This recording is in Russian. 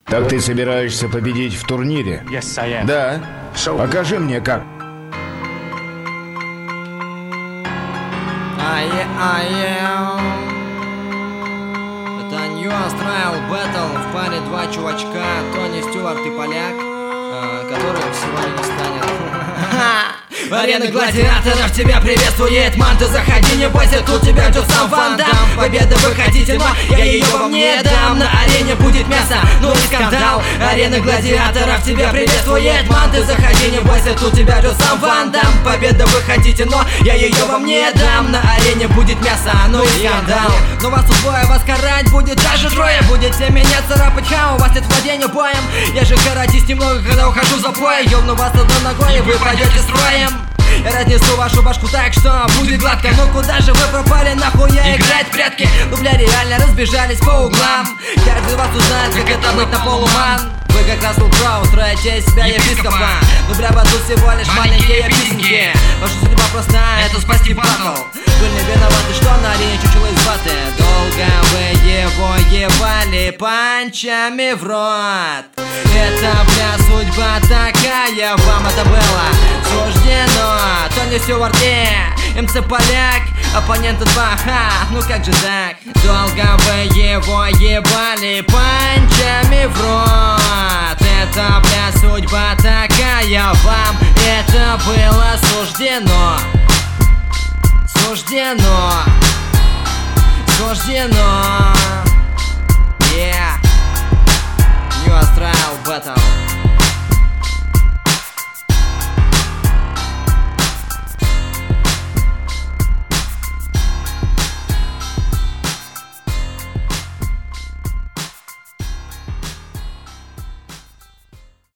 Так ты собираешься победить в турнире? Да. Покажи мне как. Это New Astral Battle. В паре два чувачка, Тони Стюарт и поляк, которых сегодня не станет. Арена гладиаторов тебя приветствует, ман, ты заходи, не бойся, тут тебя ждет сам Ван Дам. Победа вы хотите, но я ее вам не дам. На арене будет мясо, ну и скандал. Арена гладиаторов тебя приветствует, ман, ты заходи, не бойся, тут тебя ждет сам Ван Дам. Победа вы хотите, но я ее вам не дам. На арене будет мясо, ну и скандал. Но вас тут двое, вас карать будет даже трое. Будете меня царапать, у вас нет владения боем. Я же каратист немного, когда ухожу за бой. Ёбну вас одной ногой, и вы пойдете строем. Я разнесу вашу башку так, что будет гладко. Ну куда же вы пропали, нахуй я играть в прятки? Ну бля, реально разбежались по углам. Каждый из вас узнает, как это быть на полуман. Вы как Рассел Кроу, строите из себя епископа. Ну бля, вы тут всего лишь маленькие песенки. Ваша судьба проста, это спасти батл. Вы не виноваты, что на арене чучело из ваты. Долго вы его ебали панчами в рот. Это, бля, судьба такая, вам это было суждено. Тони Стюарт и МЦ Поляк, оппоненты 2, ну как же так? Долго вы его ебали панчами в рот. Это, бля, судьба такая, вам это было суждено. Суждено. Суждено.